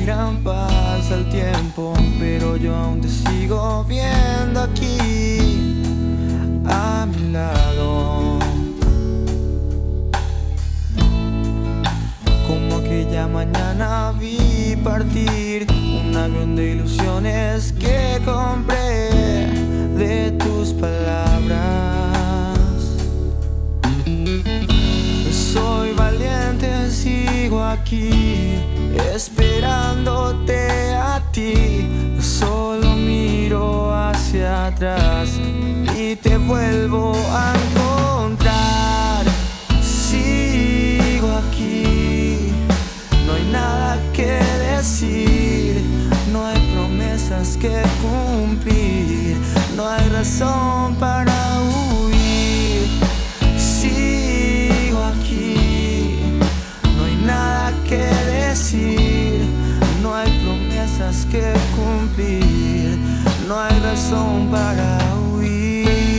Miran, pasa el tiempo, pero yo aún te sigo viendo aquí a mi lado. Como aquella mañana vi partir un avión de ilusiones que compré de tus palabras. Soy valiente, sigo aquí esperándote a ti. Solo miro hacia atrás y te vuelvo a encontrar. Sigo aquí, no hay nada que decir, no hay promesas que cumplir, no hay razón para huir. Sigo aquí, no hay nada que decir, no hay promesas que cumplir, no hay razón para huir.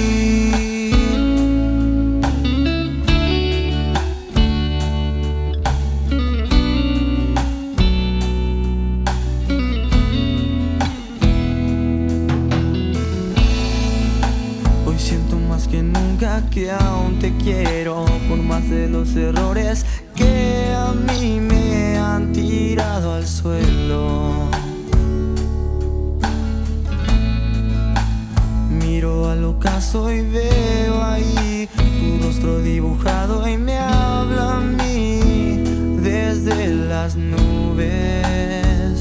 Hoy siento más que nunca que aún te quiero, por más de los errores que a mí me han tirado al suelo. Miro al ocaso y veo ahí tu rostro dibujado y me habla a mí desde las nubes.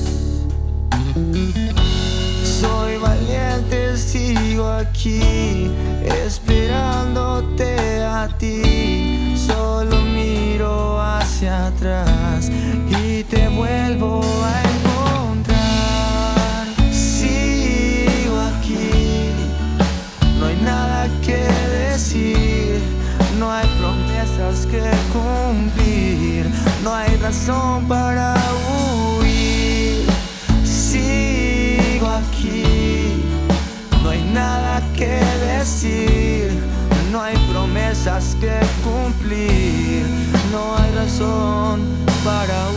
Soy valiente, sigo aquí esperándote a ti. Solo miro hacia atrás y te vuelvo a encontrar. Sigo aquí, no hay nada que decir, no hay promesas que cumplir, no hay razón para huir. Sigo aquí, no hay nada que decir, no hay promesas que cumplir, no hay razón para huir.